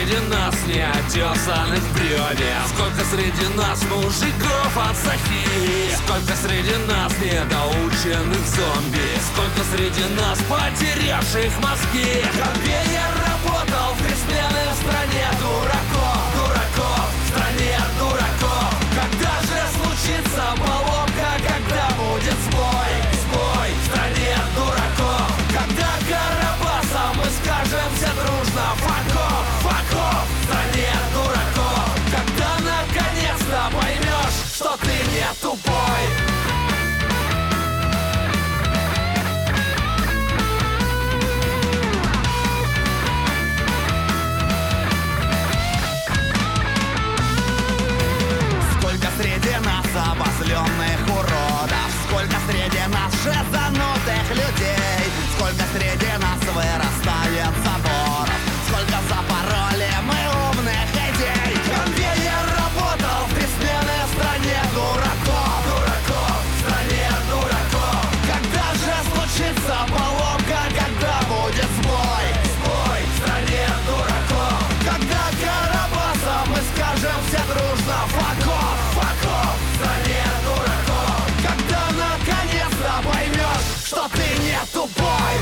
среди нас неотесанных бревен? Сколько среди нас мужиков от Сахи? Сколько среди нас недоученных зомби? Сколько среди нас потерявших мозги? Конвейер работал в 3 смены в стране дураков, дураков, в стране дураков. Когда же случится поломка, когда будет сбой, сбой в стране дураков? Когда Карабаса мы скажем все дружно факов, факов в стране дураков? Когда наконец-то поймешь, что ты не тупой? Среди нас обозленных уродов, сколько среди нас шизанутых людей, сколько среди нас вырастает заборов, сколько запороли мы умных идей. Конвейер работал в 3 смены в стране дураков, дураков, в стране дураков. Когда же случится поломка, когда будет сбой, сбой в стране дураков? Когда Карабаса мы скажем все дружно факов, факов в стране дураков? Когда наконец-то поймешь, что ты не тупой?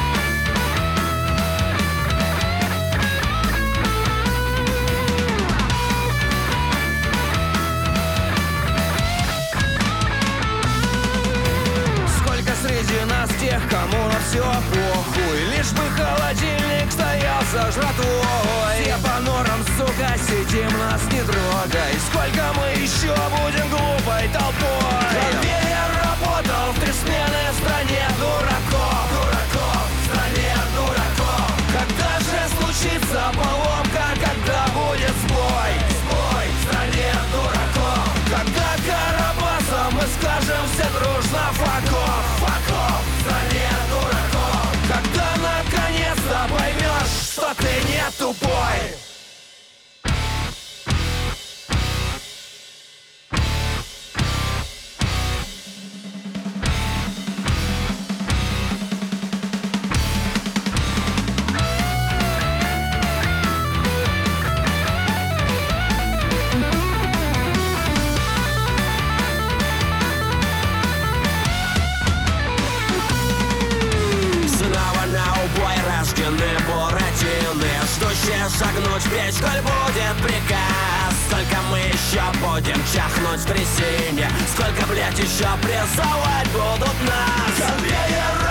Сколько среди нас тех, кому на все похуй, лишь бы холодильник стоял со жратвой. Все по норам, сука, сидим, нас не трогай. Сколько мы еще будем глупой толпой? Конвейер работал в 3 смены в стране дураков, дураков, в стране дураков. Когда же случится поломка, когда будет сбой, сбой в стране дураков? Когда Карабаса мы скажем все дружно факов, факов в стране дураков? Когда наконец-то поймешь, что ты не тупой? Ждущие шагнуть в печь, коль будет приказ. Сколько мы еще будем чахнуть в трясине? Сколько, блять, еще прессовать будут нас? Конвейер